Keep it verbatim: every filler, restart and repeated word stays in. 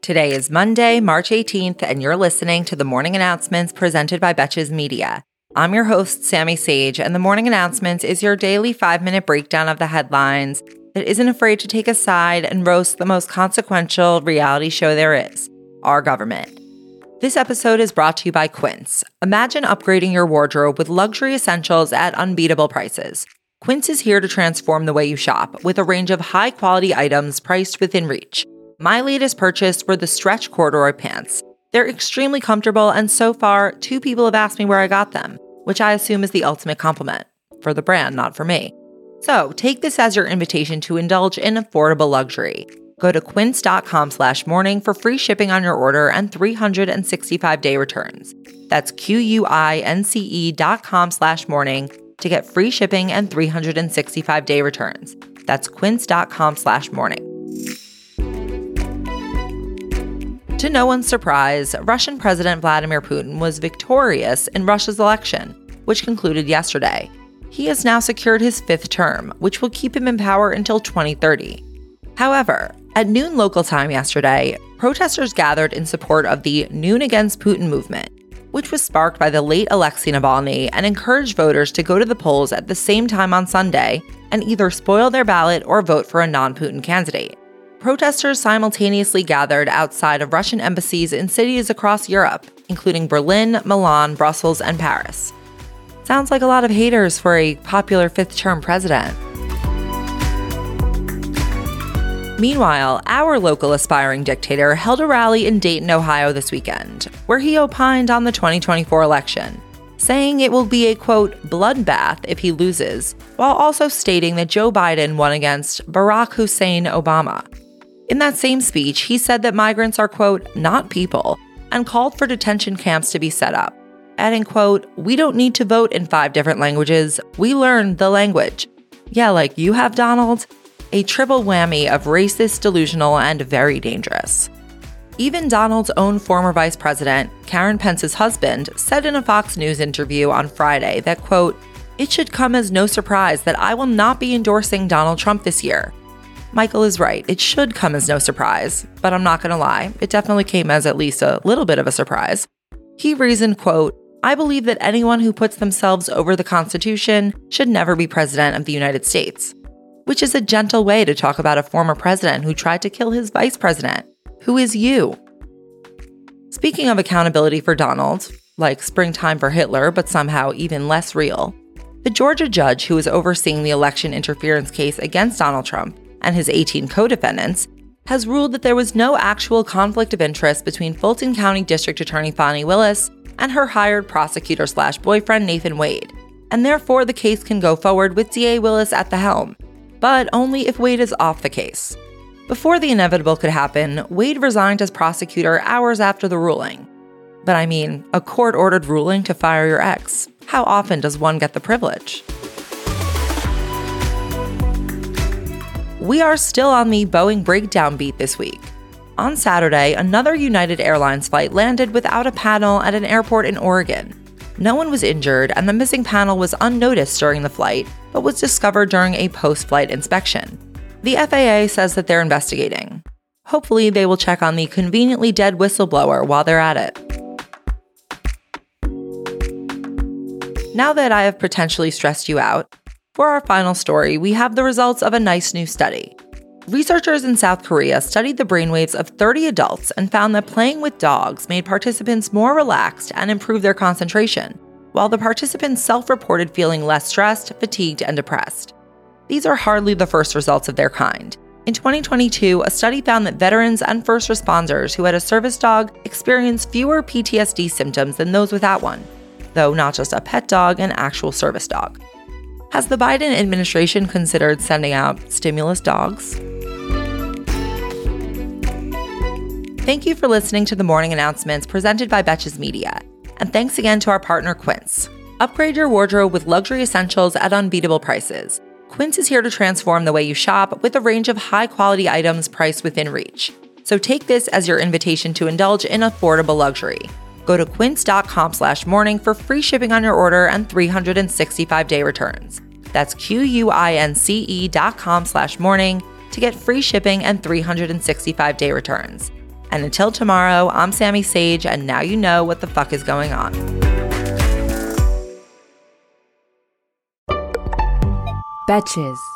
Today is Monday, March eighteenth, and you're listening to the Morning Announcements presented by Betches Media. I'm your host, Sammy Sage, and the Morning Announcements is your daily five-minute breakdown of the headlines that isn't afraid to take a side and roast the most consequential reality show there is, our government. This episode is brought to you by Quince. Imagine upgrading your wardrobe with luxury essentials at unbeatable prices. Quince is here to transform the way you shop with a range of high-quality items priced within reach. My latest purchase were the stretch corduroy pants. They're extremely comfortable, and so far, two people have asked me where I got them, which I assume is the ultimate compliment. For the brand, not for me. So, take this as your invitation to indulge in affordable luxury. Go to quince.com slash morning for free shipping on your order and three hundred sixty-five day returns. That's Q-U-I-N-C-E dot com slash morning to get free shipping and three hundred sixty-five day returns. That's quince.com slash morning. To no one's surprise, Russian President Vladimir Putin was victorious in Russia's election, which concluded yesterday. He has now secured his fifth term, which will keep him in power until twenty thirty. However, at noon local time yesterday, protesters gathered in support of the Noon Against Putin movement, which was sparked by the late Alexei Navalny and encouraged voters to go to the polls at the same time on Sunday and either spoil their ballot or vote for a non-Putin candidate. Protesters simultaneously gathered outside of Russian embassies in cities across Europe, including Berlin, Milan, Brussels, and Paris. Sounds like a lot of haters for a popular fifth-term president. Meanwhile, our local aspiring dictator held a rally in Dayton, Ohio this weekend, where he opined on the twenty twenty-four election, saying it will be a, quote, bloodbath if he loses, while also stating that Joe Biden won against Barack Hussein Obama. In that same speech, he said that migrants are, quote, not people, and called for detention camps to be set up, adding, quote, we don't need to vote in five different languages, we learned the language. Yeah, like you have, Donald? A triple whammy of racist, delusional, and very dangerous. Even Donald's own former vice president, Karen Pence's husband, said in a Fox News interview on Friday that, quote, it should come as no surprise that I will not be endorsing Donald Trump this year. Michael is right. It should come as no surprise, but I'm not going to lie. It definitely came as at least a little bit of a surprise. He reasoned, quote, I believe that anyone who puts themselves over the Constitution should never be president of the United States, which is a gentle way to talk about a former president who tried to kill his vice president, who is you. Speaking of accountability for Donald, like springtime for Hitler, but somehow even less real, the Georgia judge who is overseeing the election interference case against Donald Trump and his eighteen co-defendants has ruled that there was no actual conflict of interest between Fulton County District Attorney Fani Willis and her hired prosecutor slash boyfriend Nathan Wade, and therefore the case can go forward with D A Willis at the helm, but only if Wade is off the case. Before the inevitable could happen, Wade resigned as prosecutor hours after the ruling. But I mean, a court-ordered ruling to fire your ex. How often does one get the privilege? We are still on the Boeing breakdown beat this week. On Saturday, another United Airlines flight landed without a panel at an airport in Oregon. No one was injured, and the missing panel was unnoticed during the flight, but was discovered during a post-flight inspection. The F A A says that they're investigating. Hopefully, they will check on the conveniently dead whistleblower while they're at it. Now that I have potentially stressed you out, for our final story, we have the results of a nice new study. Researchers in South Korea studied the brainwaves of thirty adults and found that playing with dogs made participants more relaxed and improved their concentration, while the participants self-reported feeling less stressed, fatigued, and depressed. These are hardly the first results of their kind. In twenty twenty-two, a study found that veterans and first responders who had a service dog experienced fewer P T S D symptoms than those without one, though not just a pet dog, an actual service dog. Has the Biden administration considered sending out stimulus dogs? Thank you for listening to the Morning Announcements presented by Betches Media. And thanks again to our partner, Quince. Upgrade your wardrobe with luxury essentials at unbeatable prices. Quince is here to transform the way you shop with a range of high-quality items priced within reach. So take this as your invitation to indulge in affordable luxury. Go to quince.com slash morning for free shipping on your order and three hundred sixty-five day returns. That's Q-U-I-N-C-E dot com slash morning to get free shipping and three hundred sixty-five day returns. And until tomorrow, I'm Sammy Sage, and now you know what the fuck is going on. Betches.